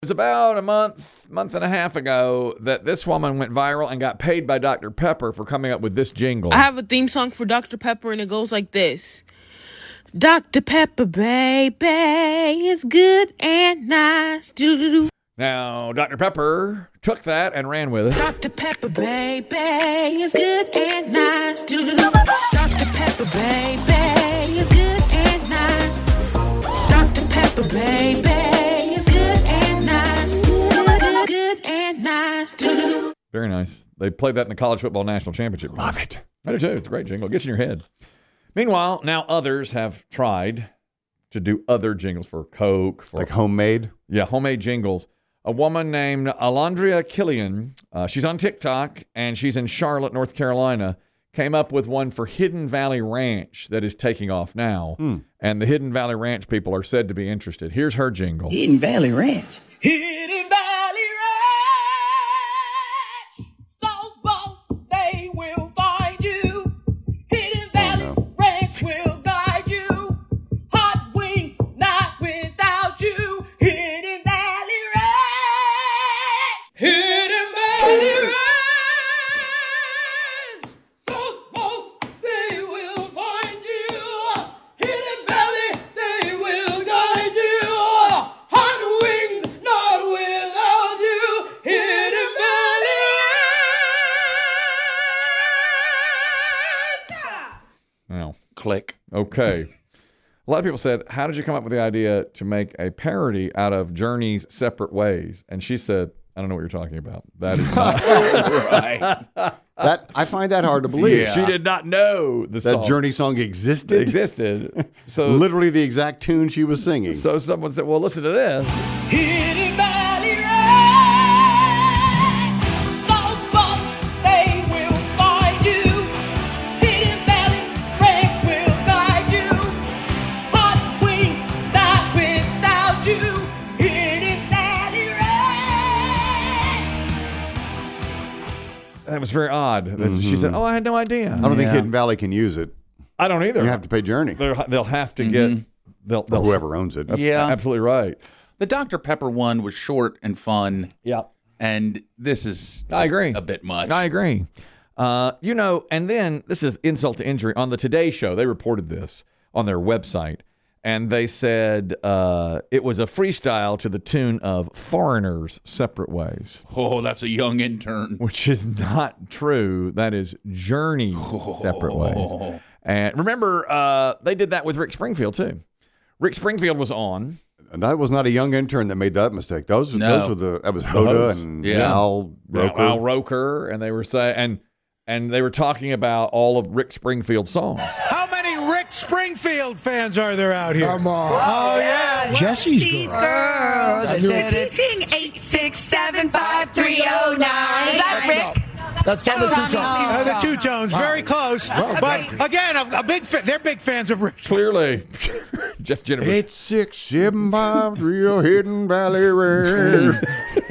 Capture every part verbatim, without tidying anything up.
It was about a month, month and a half ago that this woman went viral and got paid by Doctor Pepper for coming up with this jingle. I have a theme song for Doctor Pepper, and it goes like this. Doctor Pepper, baby, is good and nice. Doo-doo-doo. Now, Doctor Pepper took that and ran with it. Doctor Pepper, baby, is good and nice. Doo-doo-doo. Doctor Pepper, baby, is good and nice. Doctor Pepper, baby, is good and nice. Good, good and nice. Doo-doo-doo. Very nice. They played that in the College Football National Championship. Love it. I do too. It's a great jingle. It gets in your head. Meanwhile, now others have tried to do other jingles for Coke. For, Like homemade? Yeah, homemade jingles. A woman named Alondria Killian, uh, she's on TikTok, and she's in Charlotte, North Carolina, came up with one for Hidden Valley Ranch that is taking off now. Hmm. And the Hidden Valley Ranch people are said to be interested. Here's her jingle. Hidden Valley Ranch. Hidden Valley Ranch. Sauce balls, they will find you. Hidden Valley no. Ranch will guide you. Hot wings, not without you. Hidden Valley Ranch. Hidden Valley Ranch. Sauce balls, they will find you. Hidden Valley, they will guide you. Hot wings, not without you. Hidden Valley Ranch. Now, Click. okay. A lot of people said, how did you come up with the idea to make a parody out of Journey's Separate Ways? And she said, I don't know what you're talking about. That is not. Right. That I find that hard to believe. Yeah. She did not know the That song Journey song existed? existed. So, Literally the exact tune she was singing. so someone said, well, listen to this. Hidden Valley Ranch. Sauce balls, they will find you. Hidden Valley Ranch will guide you. Hot wings, not without you. Hidden Valley Ranch. That was very odd. That She said, oh, I had no idea. I don't think Yeah. Hidden Valley can use it. I don't either. You have to pay Journey. They're, they'll have to get, they'll, Or they'll whoever owns it. Yeah. absolutely right. The Doctor Pepper one was short and fun, Yeah. and this is I just agree. a bit much. I agree. Uh, you know, and then this is insult to injury. On the Today Show, they reported this on their website, and they said uh, it was a freestyle to the tune of Foreigners' Separate Ways, Oh, that's a young intern. which is not true. That is Journey's Separate Ways. And remember, uh, they did that with Rick Springfield, too. Rick Springfield was on. And that was not a young intern that made that mistake. Those, No. those were the, that was Hoda hosts. and Yeah. Al Roker. Al Roker, and they were saying, and and they were talking about all of Rick Springfield's songs. How many Rick Springfield fans are there out here? Come on. Oh, yeah. Jesse's These girl. girls. I knew Does it. he sing eight six seven five three oh nine? Is that Rick? That's Tommy Two Tommy Tones. Two Uh, the Tones. Two Tones. Very close. But again, a, a big fa- they're big fans of Rick. Clearly, just Jennifer. Eight, six, seven, five, three, oh, Hidden Valley Ranch.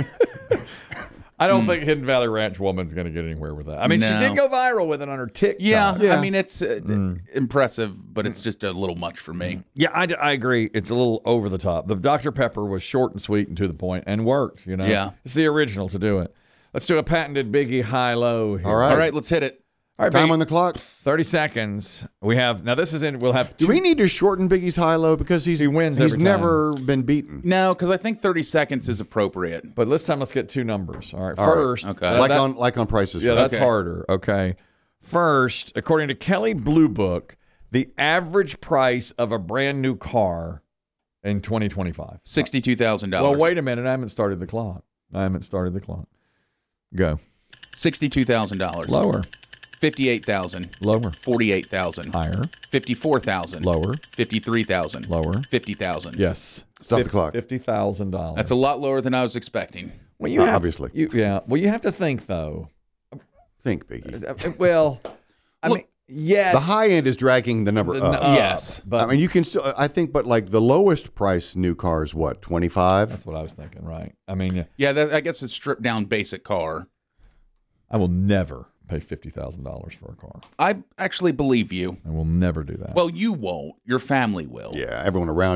I don't think Hidden Valley Ranch woman's going to get anywhere with that. I mean, she No. did go viral with it on her TikTok. Yeah, Yeah. I mean, it's uh, impressive, but it's just a little much for me. Yeah, I, I agree. It's a little over the top. The Doctor Pepper was short and sweet and to the point and worked, you know? Yeah. It's the original to do it. Let's do a patented Biggie high-low here. All right. All right, let's hit it. All right, Time Biggie, on the clock. thirty seconds. We have, now this is in, we'll have Do two- we need to shorten Biggie's high-low? Because he's, He wins he's every time. never been beaten. No, because I think thirty seconds is appropriate. But this time, let's get two numbers. All right. All right. First, Okay. uh, like that- on like on Prices yeah, Right. that's Okay. harder. Okay. First, according to Kelley Blue Book, the average price of a brand new car in twenty twenty-five. Sixty-two thousand dollars. Well, wait a minute. I haven't started the clock. I haven't started the clock. Go. Sixty-two thousand dollars. Lower. Fifty-eight thousand. Lower. Forty-eight thousand. Higher. Fifty-four thousand. Lower. Fifty-three thousand. Lower. Fifty thousand. Yes. Stop the Fif- clock. Fifty thousand dollars. That's a lot lower than I was expecting. well, you Uh, have obviously. You, yeah. Well, you have to think though. Think, Biggie. Uh, Well, I Look, mean, yes. The high end is dragging the number the- up. up, Yes. but I mean, you can still. I think, but like the lowest price new car is what twenty-five. that's what I was thinking. Right. I mean, yeah, Yeah, that, I guess it's stripped down basic car. I will never pay fifty thousand dollars for a car. I actually believe you. I will never do that. Well, you won't. Your family will. Yeah, everyone around you.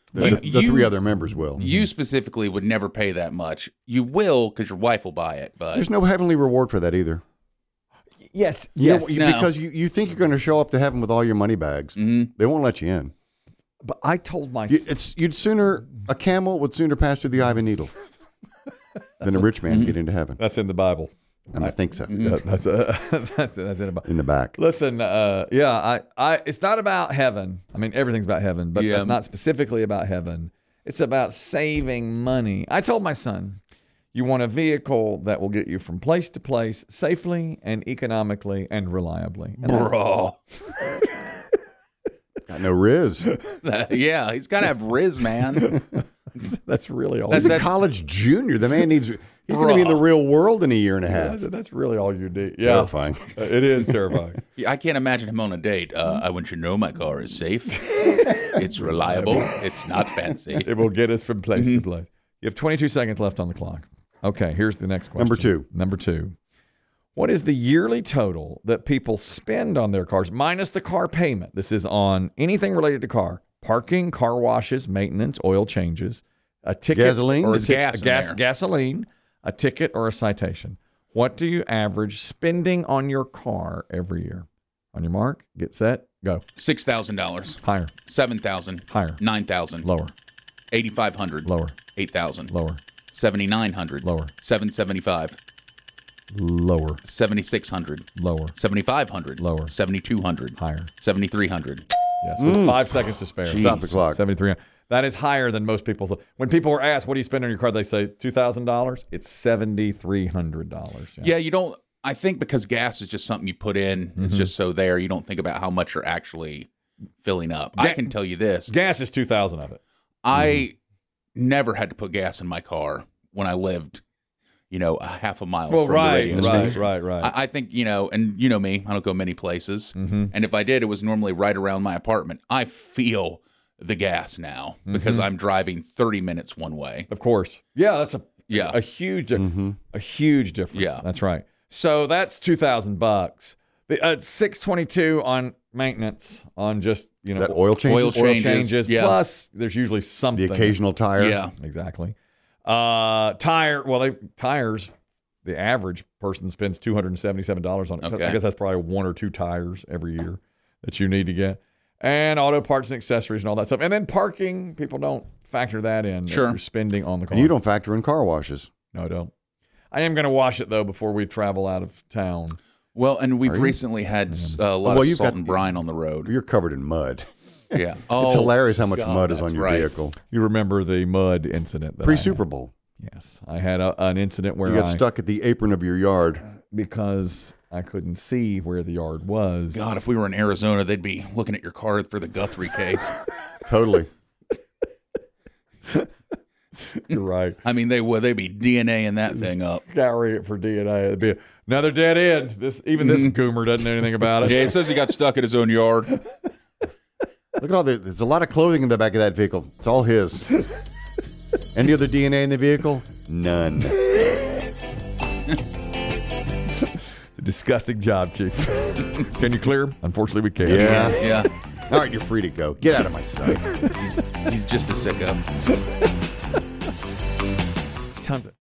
The, the, the You- three other members will. You specifically would never pay that much. You will because your wife will buy it, but There's no heavenly reward for that either. Yes, You know, yes. you- No. because you, you think you're going to show up to heaven with all your money bags. Mhm. They won't let you in. But I told my You, s- it's you'd sooner a camel would sooner pass through the eye of a needle than a rich man get into heaven. that's in the Bible. And I think so. That- that's uh, that's that's in the Bible. In the back. Listen, uh, yeah, I, I, it's not about heaven. I mean, everything's about heaven, but Yeah. it's not specifically about heaven. It's about saving money. I told my son, you want a vehicle that will get you from place to place safely and economically and reliably. And that's- bro, Got no Riz. yeah, he's got to have Riz, man. that's really all. He's you a college junior. The man needs. He's going to be in the real world in a year and a half. That's, that's really all you need. Yeah, Terrifying. Uh, it is terrifying. I can't imagine him on a date. Uh, I want you to know my car is safe. It's reliable. It's not fancy. It will get us from place Mm-hmm. to place. You have twenty-two seconds left on the clock. Okay, here's the next question. Number two. Number two. What is the yearly total that people spend on their cars minus the car payment? This is on anything related to car. Parking, car washes, maintenance, oil changes, a ticket. Gasoline? Or a There's ti- gas a in gas there. gasoline, a ticket, or a citation. What do you average spending on your car every year? On your mark, get set, go. Six thousand dollars, Higher, seven thousand, higher, nine thousand, lower, eighty-five hundred, lower, eight thousand, lower, seventy-nine hundred, lower, seven seventy-five, lower, seventy-six hundred, lower, seventy-five hundred, Lower. seventy-two hundred, higher. seventy-three hundred. Yes, with five seconds to spare. Stop the clock. seventy-three hundred. That is higher than most people's. When people are asked, what do you spend on your car? They say two thousand dollars. It's seventy-three hundred dollars. Yeah, you don't. I think because gas is just something you put in. Mm-hmm. It's just so there. You don't think about how much you're actually filling up. I Ga- can tell you this. Gas is two thousand of it. I never had to put gas in my car when I lived, you know, a half a mile Well, from right, the radio right, station. right, right. I, I think, you know, and you know me, I don't go many places. Mm-hmm. And if I did, it was normally right around my apartment. I feel the gas now because Mm-hmm. I'm driving thirty minutes one way. Of course. Yeah, that's a Yeah. a huge a huge difference. Yeah. That's right. So that's two thousand bucks. The uh, six twenty-two on maintenance on just you know That oil changes? Oil oil changes, changes. yeah. Plus, there's usually something. The occasional tire. Yeah. Exactly. Uh, tire. Well, they tires. The average person spends two hundred and seventy-seven dollars on it. Okay. I guess that's probably one or two tires every year that you need to get, and auto parts and accessories and all that stuff. And then parking. People don't factor that in. that Sure. you're spending on the car. And you don't factor in car washes. No, I don't. I am going to wash it though before we travel out of town. Well, and we've Are you? recently had s- uh, a lot well, of you've salt got- and brine on the road. You're covered in mud. Yeah. It's Oh, hilarious how much God, mud is on that's your right. vehicle. You remember the mud incident? that I Pre had? Super Bowl. Yes, I had a, an incident where You got I, stuck at the apron of your yard. because I couldn't see where the yard was. God, if we were in Arizona, they'd be looking at your car for the Guthrie case. Totally. You're right. I mean, they would. They'd be DNAing that thing up. Carry it for D N A. It'd be another dead end. This even this goomer doesn't know anything about it. Yeah, he says he got stuck at his own yard. Look at all the. There's a lot of clothing in the back of that vehicle. It's all his. Any other D N A in the vehicle? None. It's a disgusting job, Chief. Can you clear him? Unfortunately, we can't. Yeah. Yeah, All right, you're free to go. Get out of my sight. he's, he's just a sicko. It's tons of.